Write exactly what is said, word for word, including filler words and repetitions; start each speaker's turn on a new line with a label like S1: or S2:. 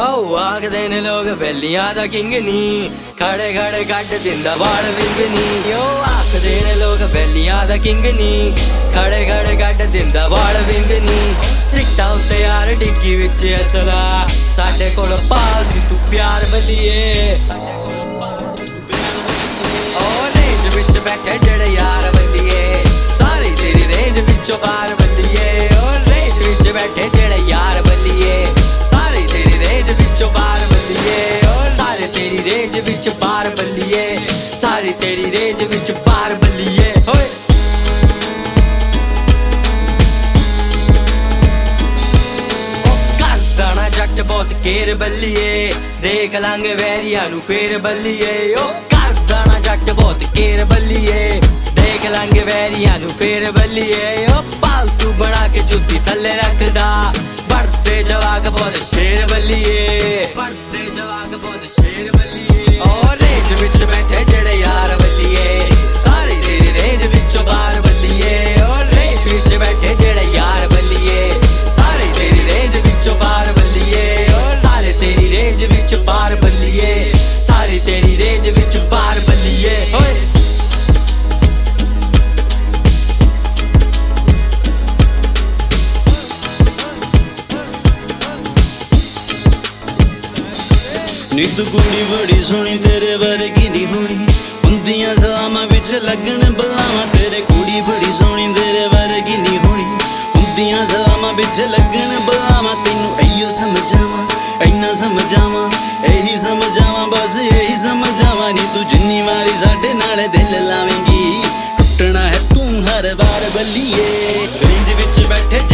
S1: ओ आखदे ने लोग वैलियां दा किंग नी, खड़े खड़े कट दिंदा वाल विंग नी। ओ आखदे ने लोग वैलियां दा किंग नी, खड़े खड़े कट दिंदा वाल विंग नी। सिट्टा उत्ते यार डिग्गी विच असला, साडे कोल पालदी तू प्यार बल्लिए। ओ रेंज विच बैठे जेड़े यार बल्लिए, सारी तेरी रेंज विचों बाहर बल्लिए। ओ रेंज विच बैठे जेड़े यार बल्लिए, सारी तेरी रेंज विचों बाहर बल्लिए। ओ सारे तेरी रेंज विच बाहर बल्लिए, सारी तेरी रेंज विच बाहर बल्लिए। होए जट बहुत केर बल्लिए, देख लांगे वैरिया नू फेर बल्लिए। ओ कर दाना जट बहुत केर बल्लिए, देख लांगे वैरिया नू फेर बल्लिए। ओ पालतू बना के जुत्ती थल्ले रखदा, बढ़ते जवाक बहुत शेर बल्लिए, बढ़ते जवाक बहुत शेर बल्लिए। ओ रेंज विच बैठे जेड़े यार बल्लिए, सारी तेरी रेंज विचों बाहर बल्लिए। ओ रेंज विच बैठे जेड़े यार बल्लिए, सारी तेरी रेंज विचों बाहर बल्लिए। ओ सारे तेरी रेंज विच बाहर बल्लिए, सारी तेरी रेंज विच बाहर बल्लिए। होए
S2: नी तू कुड़ी बड़ी सोहनी, तेरे वर्गी दी होनी, हुंदियां सलामां विच लगन बलावां। तेरे कुड़ी बड़ी सोहनी, तेरे वर्गी नी होनी, हुंदियां सलामां विच लगन बलावां। तैनू इयो समझावां, इन्ना समझावां, यही समझावां, बस यही समझावां। नी तू जिन्नी मारी साडे नाल दिल लावेंगी, टुटना है तू हर बार बल्लिए। रेंज विच बैठे